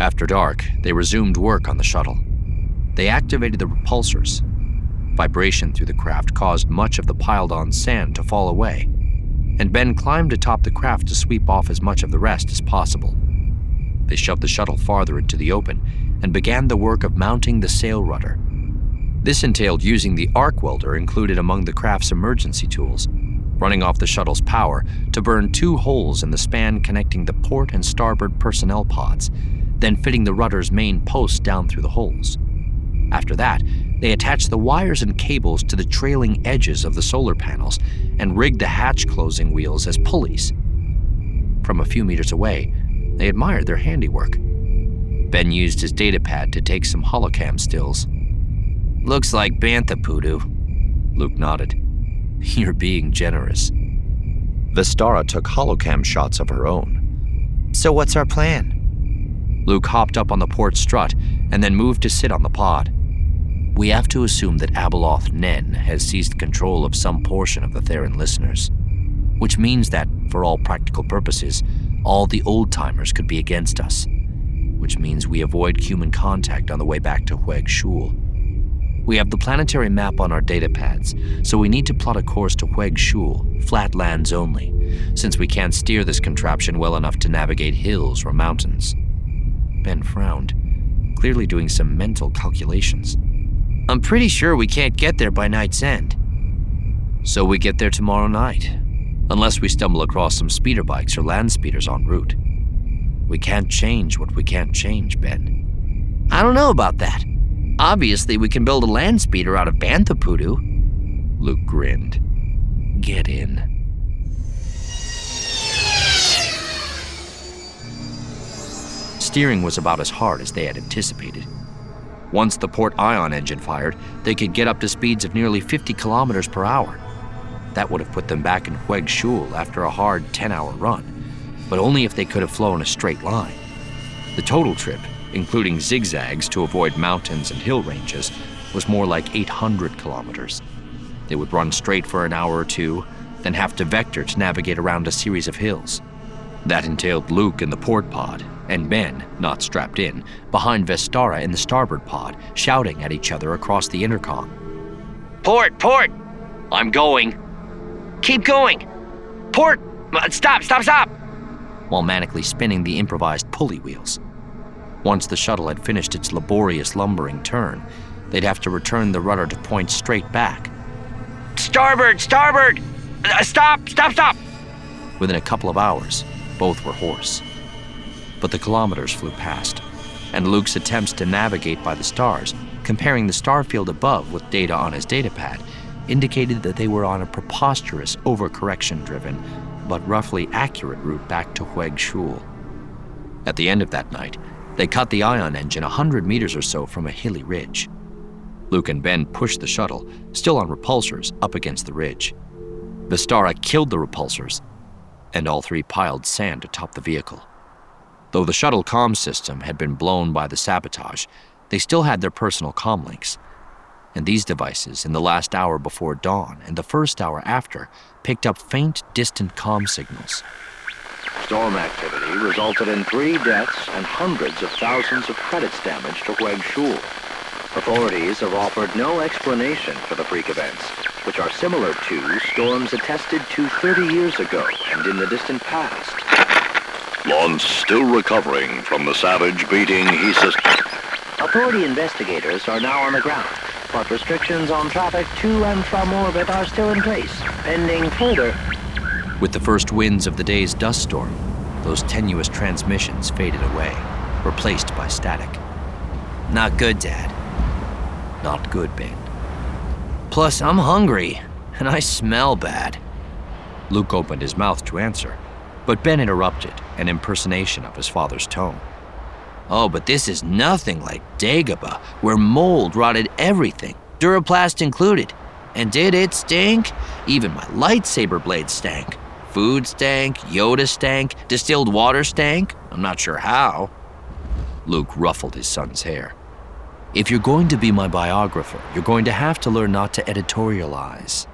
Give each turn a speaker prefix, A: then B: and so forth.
A: After dark, they resumed work on the shuttle. They activated the repulsors. Vibration through the craft caused much of the piled-on sand to fall away, and Ben climbed atop the craft to sweep off as much of the rest as possible. They shoved the shuttle farther into the open and began the work of mounting the sail rudder. This entailed using the arc welder included among the craft's emergency tools, running off the shuttle's power to burn 2 holes in the span connecting the port and starboard personnel pods, then fitting the rudder's main posts down through the holes. After that, they attached the wires and cables to the trailing edges of the solar panels and rigged the hatch closing wheels as pulleys. From a few meters away, they admired their handiwork. Ben used his datapad to take some holocam stills. "Looks like bantha poodoo." Luke nodded. "You're being generous." Vestara took holocam shots of her own.
B: "So what's our plan?"
A: Luke hopped up on the port strut and then moved to sit on the pod. "We have to assume that Abeloth Nen has seized control of some portion of the Theron listeners, which means that, for all practical purposes, all the old-timers could be against us, which means we avoid human contact on the way back to Hueg Shul. We have the planetary map on our datapads, so we need to plot a course to Hueg Shul, flat lands only, since we can't steer this contraption well enough to navigate hills or mountains." Ben frowned, clearly doing some mental calculations. "I'm pretty sure we can't get there by night's end." "So we get there tomorrow night, unless we stumble across some speeder bikes or land speeders en route. We can't change what we can't change, Ben." "I don't know about that. Obviously, we can build a land speeder out of bantha poodoo." Luke grinned. "Get in." Steering was about as hard as they had anticipated. Once the port ion engine fired, they could get up to speeds of nearly 50 kilometers per hour. That would have put them back in Hueg Shul after a hard 10-hour run, but only if they could have flown a straight line. The total trip, including zigzags to avoid mountains and hill ranges, was more like 800 kilometers. They would run straight for an hour or two, then have to vector to navigate around a series of hills. That entailed Luke in the port pod, and Ben, not strapped in, behind Vestara in the starboard pod, shouting at each other across the intercom. "Port! Port! I'm going! Keep going! Port! Stop! Stop! Stop!" while manically spinning the improvised pulley wheels. Once the shuttle had finished its laborious lumbering turn, they'd have to return the rudder to point straight back. "Starboard! Starboard! Stop! Stop! Stop!" Within a couple of hours, both were hoarse. But the kilometers flew past, and Luke's attempts to navigate by the stars, comparing the star field above with data on his datapad, indicated that they were on a preposterous, overcorrection-driven, but roughly accurate route back to Hueg Shul. At the end of that night, they cut the ion engine 100 meters or so from a hilly ridge. Luke and Ben pushed the shuttle, still on repulsors, up against the ridge. Vestara killed the repulsors, and all 3 piled sand atop the vehicle. Though the shuttle comm system had been blown by the sabotage, they still had their personal comm links. And these devices, in the last hour before dawn and the first hour after, picked up faint, distant comm signals.
C: Storm activity resulted in 3 deaths and hundreds of thousands of credits damage to Hueg Shul. Authorities have offered no explanation for the freak events, which are similar to storms attested to 30 years ago and in the distant past.
D: Lon's still recovering from the savage beating he sustained.
C: Authority investigators are now on the ground, but restrictions on traffic to and from orbit are still in place, pending further.
A: With the first winds of the day's dust storm, those tenuous transmissions faded away, replaced by static.
B: "Not good, Dad."
A: "Not good, Ben."
B: "Plus, I'm hungry, and I smell bad."
A: Luke opened his mouth to answer, but Ben interrupted, an impersonation of his father's tone.
B: "Oh, but this is nothing like Dagobah, where mold rotted everything, Duraplast included. And did it stink? Even my lightsaber blade stank. Food stank, Yoda stank, distilled water stank. I'm not sure how."
A: Luke ruffled his son's hair. "If you're going to be my biographer, you're going to have to learn not to editorialize."